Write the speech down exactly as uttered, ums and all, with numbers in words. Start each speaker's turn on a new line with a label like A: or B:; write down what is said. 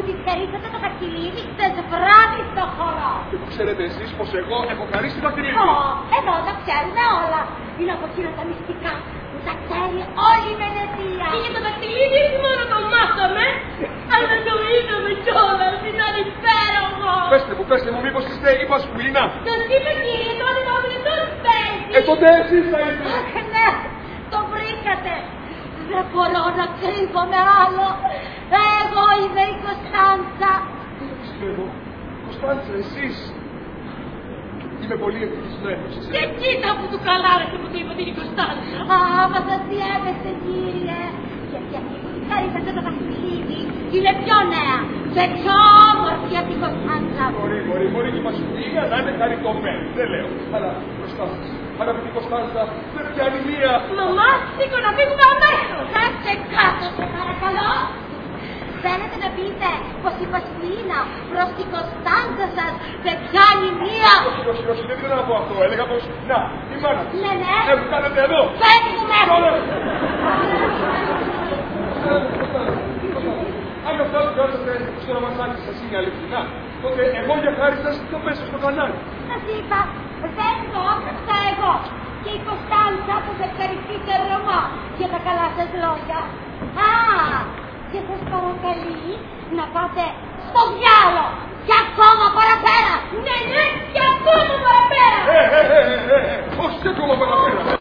A: τη χαρίσατε το δαχτυλίδι χτες βράδυ στο χώρο.
B: Και που ξέρετε εσείς πως εγώ έχω χαρίσει το δαχτυλίδι.
A: Ω, εδώ τα ξέρουμε όλα. Είναι από εκείνα τα μυστικά που τα ξέρει όλη η Βενετία.
C: Και για το δαχτυλίδι όχι μόνο το μάθαμε, αλλά το είδαμε κιόλας, είναι υπέροχο.
B: Πέστε μου, πέστε μου, μήπως είστε η Πασχουλίνα.
C: Το είπα κύριε, το όνομά μου είναι το Σπέζι.
B: Ε, τότε εσείς θα είστε.
A: Αχ, ναι, το βρήκατε. Δεν μπορώ να κρύβομαι άλλο. Εγώ είμαι η Κωνσταντσα.
B: Δεν το πιστεύω. Κωνσταντσα, εσείς. Είμαι πολύ ευτυχισμένος.
C: Και κοίτα που του καλάρεσε που του είπα την Κωνσταντσα.
A: Α, μα σας διάβεσε, κύριε. Γιατί αυτή που χαρίσατε το δαχτυλίδι είναι πιο νέα και πιο όμορφη από την Κωνσταντσα.
B: Μπορεί, μπορεί, μπορεί και η Πασχουλίνα να είναι χαριτωμένη. Δεν λέω. Αλλά Κωνσταντσα, αγαπητή Κωνσταντσα, δεν πιάνει μία.
C: Μαμά, σήκω να φύγουμε αμέσως.
A: Κάτσε κάτω, σε παρακαλώ. Θέλετε να πείτε πως η Πασχουλίνα προς την Κωνσταντσα σας δεν πιάνει μία.
B: Όχι, όχι, όχι, δεν ήθελα να πω αυτό. Έλεγα πως, να, η μάνα.
A: Ναι, ναι.
B: Ε, μου κάνετε εδώ.
A: Φεύγουμε.
B: Τώρα. Αν αυτά που κάνετε στο ραμασάκι σας είναι αληθινά, τότε εγώ για χάρη σας το πέσω στο κανάλι.
A: Σας είπα, δεν το έπαιξα εγώ. Και η Κωνσταντσα που σε ευχαριστεί σε Ρωμά για τα καλά σας λόγια. Α, και σας παρακαλεί να πάτε στο διάλο και ακόμα παραπέρα.
C: Ναι, ναι, και ακόμα παραπέρα.
B: Ε, ε, ε, ε, ε, όχι ακόμα παραπέρα.